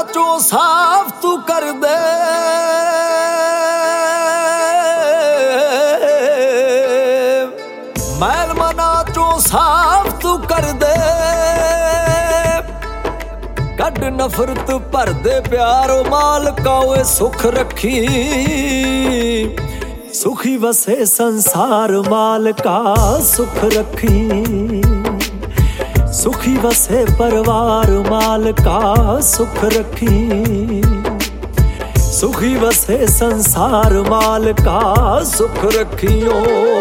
चो साफ तू कर दे, मैल मना चो साफ तू कर दे, कड नफरत भर दे प्यारो मालका वे सुख रखी। सुखी वसे संसार मालका सुख रखी, सुखी वसे परिवार मालका सुख रखी, सुखी वसे संसार मालका सुख रखियो।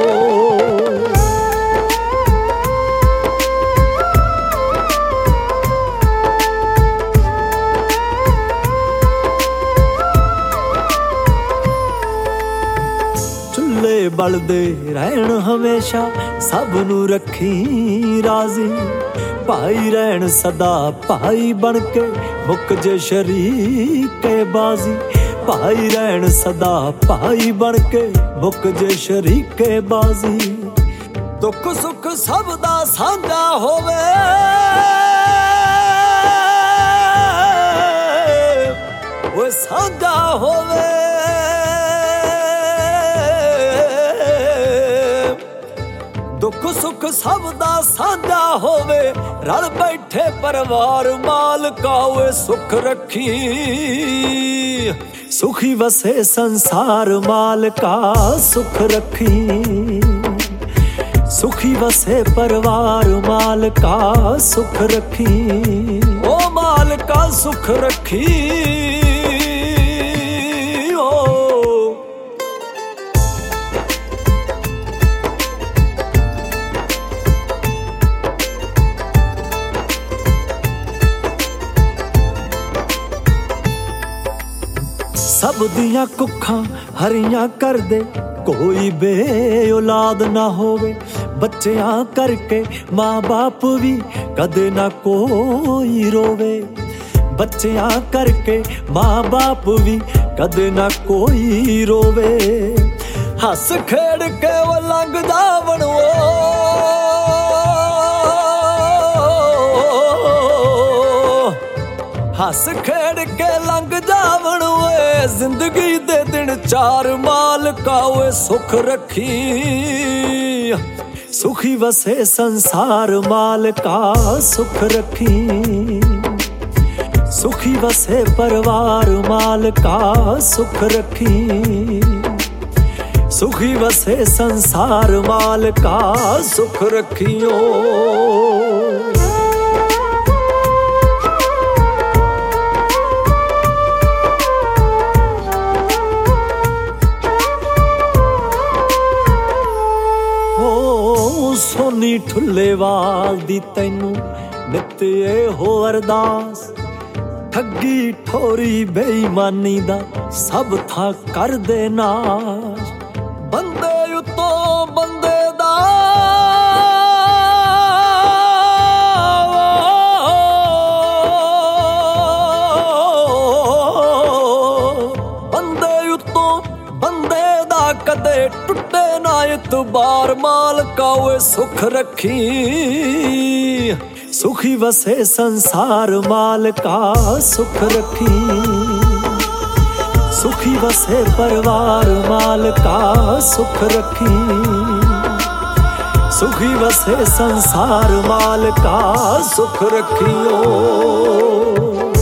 चुल्ले बलदे रहन हमेशा सब नू रखी राजी, भाई रहन सदा भाई बन के मुक जे शरीक बाजी, भाई रहन सदा भाई बन के मुक जे शरीक बाजी। दुख सुख सब दा सांझा होवे, वो सांझा होवे, दुख सुख सब दा सांझा होवे, रल बैठे परिवार मालका वे सुख रखी। सुखी वसे संसार मालका सुख रखी, सुखी वसे परिवार मालका सुख रखी, ओ मालका सुख रखी। सब दियां कुखां हरियां कर दे, कोई बे औलाद ना होवे, बच्चियां करके माँ बाप भी कदे ना कोई रोवे, बच्चियां करके माँ बाप भी कदे ना कोई रोवे। हस खेड़ के वो लंघ जावन वो, हस खेड़ के लंघ जावन वे, जिंदगी दे दिन चार मालका वे सुख रखी। सुखी वसे संसार मालका सुख रखी, सुखी वसे परिवार मालका सुख रखी, सुखी वसे संसार मालका सुख रखियो। सोनी ठुल्लेवाल दी तैनू नित हो अरदास, ठगी ठोरी बेईमानी दा सब था कर दे नाश, बंदे उतो बंदे दा बंदे उतो बंदे दा कदे टुटे ना इतबार मालका वे सुख रखी। सुखी वसे संसार मालका सुख रखी, सुखी वसे परिवार मालका सुख रखी, सुखी वसे संसार मालका सुख रखियो।